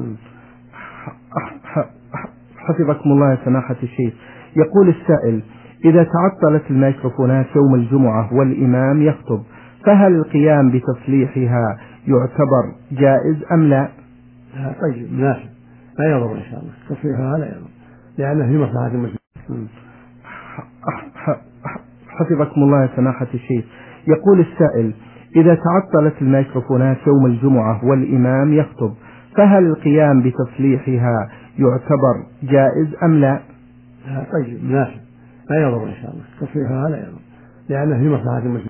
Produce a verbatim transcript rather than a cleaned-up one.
حفظكم الله يا سماحة الشيخ. يقول السائل: إذا تعطلت الميكروفونات يوم الجمعة والإمام يخطب، فهل القيام بتصليحها يعتبر جائز أم لا؟ طيب مناسب، لا يضر إن شاء الله، تصليحها لا يضر لأنه في مصلحة المسلمين. حفظكم الله يا سماحة الشيخ. يقول السائل: إذا تعطلت الميكروفونات يوم الجمعة والإمام يخطب، فهل القيام بتصليحها يعتبر جائز أم لا؟ طيب مناسب، لا يضر إن شاء الله، تصليحها لا يضر لأنه في مصلحة المسلمين.